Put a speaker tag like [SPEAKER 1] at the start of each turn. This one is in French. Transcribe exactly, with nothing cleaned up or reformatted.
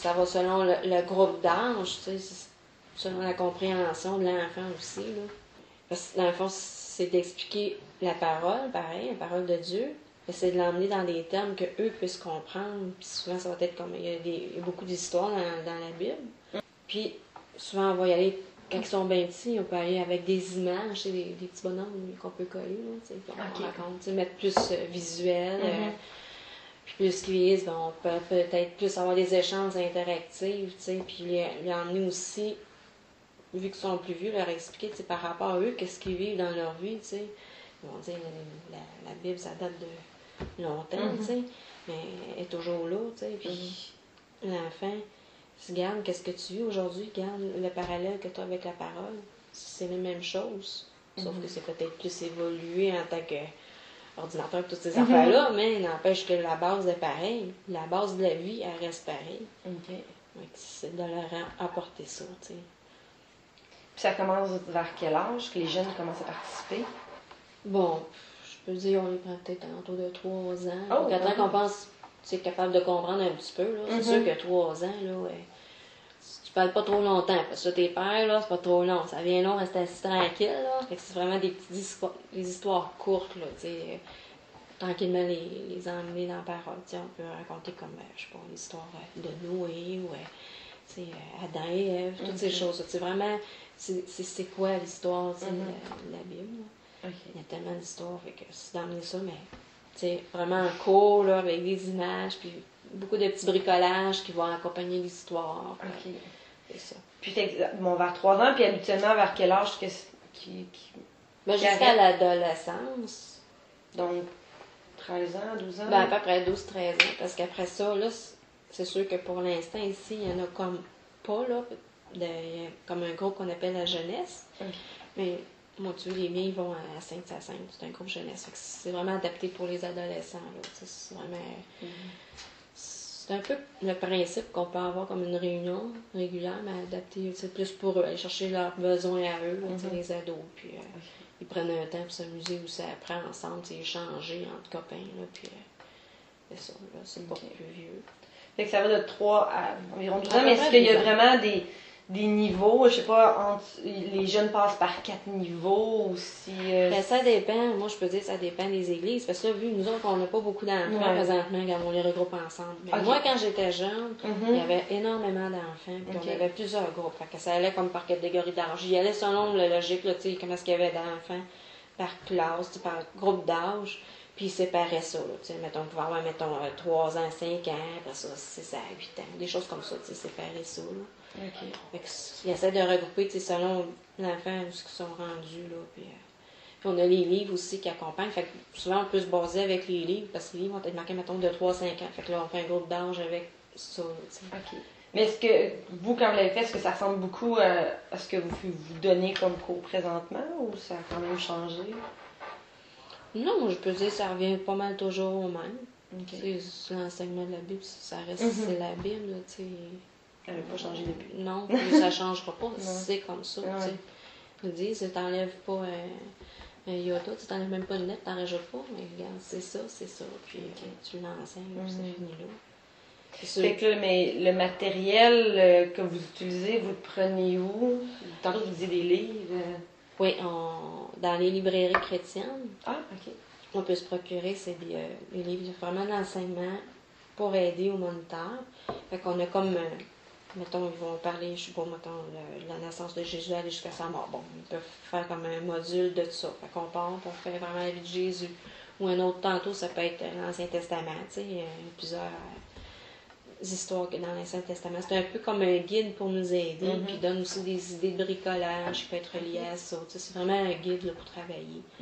[SPEAKER 1] ça va selon le, le groupe d'âge, tu sais, selon la compréhension de l'enfant aussi, là. Parce que dans le fond, c'est d'expliquer la parole, pareil, la parole de Dieu, mais c'est de l'emmener dans des termes qu'eux puissent comprendre. Puis souvent, ça va être comme, il y a, des, il y a beaucoup d'histoires dans, dans la Bible. Puis souvent, on va y aller, quand ils sont bien petits, on peut aller avec des images, c'est des, des petits bonhommes qu'on peut coller, là, tu sais, qu'on
[SPEAKER 2] okay.
[SPEAKER 1] raconte, tu sais, mettre plus euh, visuel.
[SPEAKER 2] Mm-hmm.
[SPEAKER 1] euh, Puis plus qu'ils vieillissent, ben, on peut peut-être plus avoir des échanges interactifs, tu sais, puis les, les emmener aussi, vu qu'ils sont plus vieux, leur expliquer, tu sais, par rapport à eux, qu'est-ce qu'ils vivent dans leur vie, tu sais. Ils vont dire, la, la, la Bible, ça date de longtemps,
[SPEAKER 2] mm-hmm.
[SPEAKER 1] tu sais, mais elle est toujours là, tu sais, puis mm-hmm. l'enfant, regarde, qu'est-ce que tu vis aujourd'hui, regarde le parallèle que tu as avec la parole, c'est les mêmes choses, sauf mm-hmm. que c'est peut-être plus évolué en tant que ordinateur et toutes ces mm-hmm. affaires-là, mais n'empêche que la base est pareille. La base de la vie, elle reste pareille.
[SPEAKER 2] Okay.
[SPEAKER 1] Donc, c'est de leur apporter ça, tu sais.
[SPEAKER 2] Puis ça commence vers quel âge que les jeunes commencent à participer?
[SPEAKER 1] Bon, je peux dire, on les prend peut-être autour de trois ans.
[SPEAKER 2] Oh,
[SPEAKER 1] Quand
[SPEAKER 2] mm-hmm.
[SPEAKER 1] on pense, tu es capable de comprendre un petit peu, là. C'est mm-hmm. sûr que trois ans, là, ouais, tu parles pas trop longtemps. Parce que tes pères, là, c'est pas trop long. Ça vient long, rester assis tranquille, là. Fait que c'est vraiment des petites histoires, des histoires courtes, là, tu sais. Tranquillement les, les emmener dans la parole. T'sais, on peut raconter comme, je sais pas, l'histoire de Noé ou t'sais, Adam et Ève, toutes okay. ces choses. C'est vraiment, c'est, c'est, c'est quoi l'histoire mm-hmm. de, la, de la Bible. Okay. Il y a tellement d'histoires, fait que c'est d'emmener ça, mais t'sais, vraiment en cours, là, avec des images, puis beaucoup de petits bricolages qui vont accompagner l'histoire.
[SPEAKER 2] Okay.
[SPEAKER 1] C'est ça.
[SPEAKER 2] Puis bon, vers trois ans, puis habituellement, vers quel âge que, qui, qui,
[SPEAKER 1] ben, jusqu'à l'adolescence.
[SPEAKER 2] Donc, treize ans, douze ans?
[SPEAKER 1] Ben, à peu près douze treize ans, parce qu'après ça, là, c'est sûr que pour l'instant, ici, il y en a comme pas, là, de, comme un groupe qu'on appelle la jeunesse. Okay. Mais, moi, tu vois, les miens, ils vont à cinq à cinq, c'est un groupe jeunesse. Fait que c'est vraiment adapté pour les adolescents, là. C'est vraiment... Mm-hmm. C'est un peu le principe qu'on peut avoir comme une réunion régulière, mais adaptée, c'est plus pour eux, aller chercher leurs besoins à eux, là, mm-hmm. les ados, puis... Euh, okay. Ils prennent un temps pour s'amuser ou s'apprendre ensemble, échanger entre copains, là, puis euh, c'est ça, là, c'est pas okay. plus vieux.
[SPEAKER 2] Fait que ça va de trois à environ douze ans, mais est-ce qu'il y a vraiment des, des niveaux, je sais pas, entre, les jeunes passent par quatre niveaux ou si... Euh...
[SPEAKER 1] Ben, ça dépend, moi je peux dire ça dépend des églises, parce que là, vu nous autres, on n'a pas beaucoup d'enfants ouais. présentement, quand on les regroupe ensemble. Mais okay. moi, quand j'étais jeune, mm-hmm. il y avait énormément d'enfants, puis okay. on avait plusieurs groupes, fait que ça allait comme par catégorie d'âge. Il allait selon la logique, là, tu sais, comment est-ce qu'il y avait d'enfants par classe, par groupe d'âge, puis ils séparaient ça, là, tu sais, mettons, on pouvait avoir, mettons, trois ans, cinq ans, après ça, six à huit ans, des choses comme ça, tu sais, séparer ça, là.
[SPEAKER 2] Okay.
[SPEAKER 1] Fait que, ils essaient de regrouper, tu sais, selon l'enfant, où ils sont rendus, là, puis... Euh, Puis on a les livres aussi qui accompagnent. Fait que souvent, on peut se baser avec les livres, parce que les livres vont être marqués, mettons, de trois à cinq ans. Fait que là, on fait un groupe d'âge avec ça.
[SPEAKER 2] OK. Mais est-ce que, vous, quand vous l'avez fait, est-ce que ça ressemble beaucoup à, à ce que vous vous donnez comme cours présentement, ou ça a quand même changé?
[SPEAKER 1] Non, je peux dire que ça revient pas mal toujours au même.
[SPEAKER 2] Okay.
[SPEAKER 1] C'est l'enseignement de la Bible, ça reste
[SPEAKER 2] mm-hmm.
[SPEAKER 1] c'est la Bible, tu sais.
[SPEAKER 2] Elle n'a pas changé depuis.
[SPEAKER 1] Non, ça ne changera pas. C'est comme ça, tu sais. Ils disent, tu t'enlèves pas... Euh, un Yoda, tu t'enlèves même pas de lettres, t'en rajoutes pas, mais regarde, c'est ça, c'est ça, puis okay. tu l'enseignes, mm-hmm. c'est fini là. C'est
[SPEAKER 2] fait que là, mais le matériel euh, que vous utilisez, vous le prenez où? Tantôt, vous disiez des livres. Euh...
[SPEAKER 1] Oui, on, dans les librairies chrétiennes.
[SPEAKER 2] Ah, OK.
[SPEAKER 1] On peut se procurer, c'est des, euh, des livres vraiment d'enseignement pour aider aux moniteurs. Fait qu'on a comme... Euh, mettons, ils vont parler, je sais pas, mettons, de la naissance de Jésus, aller jusqu'à sa mort. Bon, ils peuvent faire comme un module de ça. Fait qu'on part, on fait vraiment la vie de Jésus. Ou un autre tantôt, ça peut être l'Ancien Testament, tu sais, il y a plusieurs euh, histoires que dans l'Ancien Testament. C'est un peu comme un guide pour nous aider, mm-hmm. puis il donne aussi des idées de bricolage qui peut être reliées à ça. Tu sais, c'est vraiment un guide là, pour travailler.